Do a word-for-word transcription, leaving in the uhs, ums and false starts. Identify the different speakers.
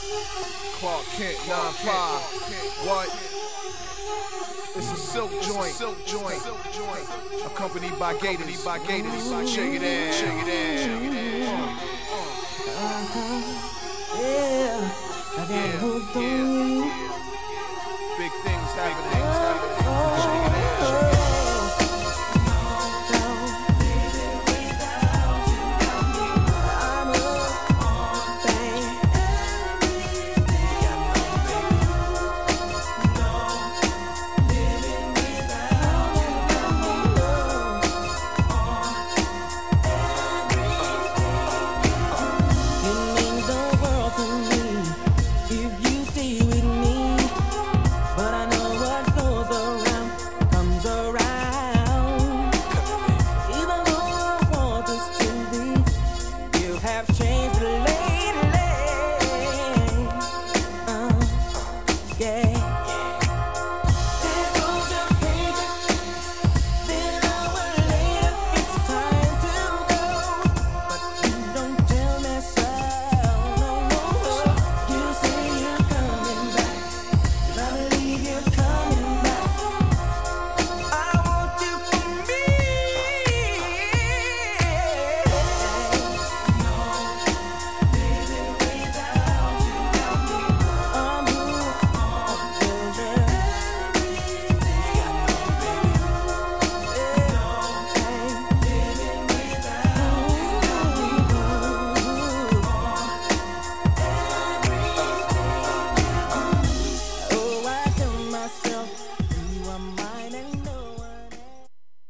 Speaker 1: Clark Kent, nine five. What? It's a silk joint, silk joint, accompanied by Gators, by Gators. Shake it in, shake it in, shake it in.
Speaker 2: Uh-huh. Yeah, I got hooked on you.